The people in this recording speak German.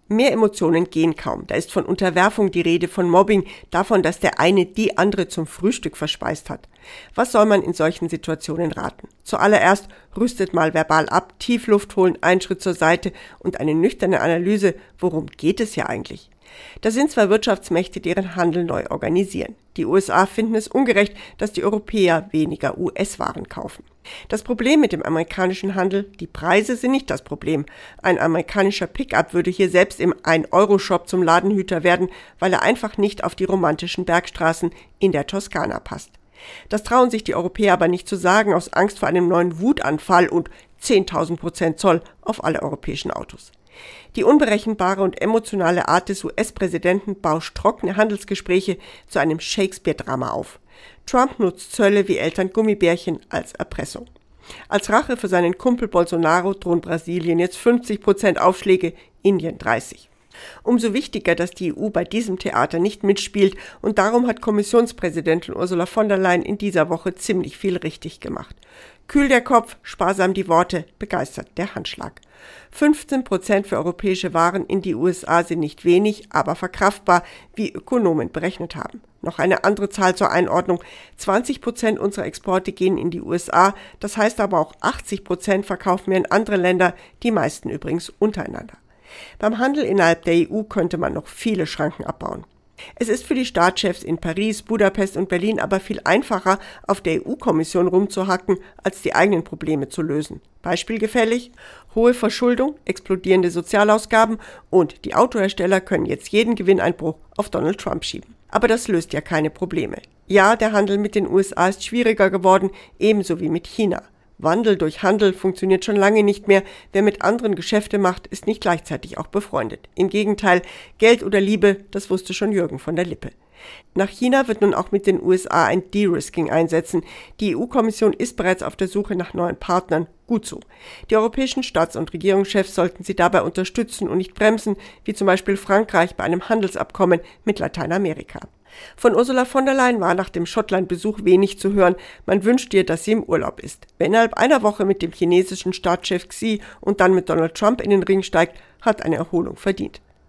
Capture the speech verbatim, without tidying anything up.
Mehr Emotionen gehen kaum. Da ist von Unterwerfung die Rede, von Mobbing, davon, dass der eine die andere zum Frühstück verspeist hat. Was soll man in solchen Situationen raten? Zuallererst rüstet mal verbal ab, tief Luft holen, einen Schritt zur Seite und eine nüchterne Analyse, worum geht es hier eigentlich? Da sind zwei Wirtschaftsmächte, die ihren Handel neu organisieren. Die U S A finden es ungerecht, dass die Europäer weniger U S-Waren kaufen. Das Problem mit dem amerikanischen Handel, die Preise sind nicht das Problem. Ein amerikanischer Pickup würde hier selbst im ein Euro Shop zum Ladenhüter werden, weil er einfach nicht auf die romantischen Bergstraßen in der Toskana passt. Das trauen sich die Europäer aber nicht zu sagen, aus Angst vor einem neuen Wutanfall und zehntausend Prozent Zoll auf alle europäischen Autos. Die unberechenbare und emotionale Art des U S-Präsidenten bauscht trockene Handelsgespräche zu einem Shakespeare-Drama auf. Trump nutzt Zölle wie Eltern Gummibärchen als Erpressung. Als Rache für seinen Kumpel Bolsonaro drohen Brasilien jetzt fünfzig Prozent Aufschläge, Indien dreißig. Umso wichtiger, dass die E U bei diesem Theater nicht mitspielt, und darum hat Kommissionspräsidentin Ursula von der Leyen in dieser Woche ziemlich viel richtig gemacht. Kühl der Kopf, sparsam die Worte, begeistert der Handschlag. fünfzehn Prozent für europäische Waren in die U S A sind nicht wenig, aber verkraftbar, wie Ökonomen berechnet haben. Noch eine andere Zahl zur Einordnung. zwanzig Prozent unserer Exporte gehen in die U S A, das heißt aber auch achtzig Prozent verkaufen wir in andere Länder, die meisten übrigens untereinander. Beim Handel innerhalb der E U könnte man noch viele Schranken abbauen. Es ist für die Staatschefs in Paris, Budapest und Berlin aber viel einfacher, auf der E U-Kommission rumzuhacken, als die eigenen Probleme zu lösen. Beispielgefällig: hohe Verschuldung, explodierende Sozialausgaben und die Autohersteller können jetzt jeden Gewinneinbruch auf Donald Trump schieben. Aber das löst ja keine Probleme. Ja, der Handel mit den U S A ist schwieriger geworden, ebenso wie mit China. Wandel durch Handel funktioniert schon lange nicht mehr. Wer mit anderen Geschäfte macht, ist nicht gleichzeitig auch befreundet. Im Gegenteil, Geld oder Liebe, das wusste schon Jürgen von der Lippe. Nach China wird nun auch mit den U S A ein De-Risking einsetzen. Die E U-Kommission ist bereits auf der Suche nach neuen Partnern. Gut so. Die europäischen Staats- und Regierungschefs sollten sie dabei unterstützen und nicht bremsen, wie zum Beispiel Frankreich bei einem Handelsabkommen mit Lateinamerika. Von Ursula von der Leyen war nach dem Schottland-Besuch wenig zu hören. Man wünscht ihr, dass sie im Urlaub ist. Wer innerhalb einer Woche mit dem chinesischen Staatschef Xi und dann mit Donald Trump in den Ring steigt, hat eine Erholung verdient.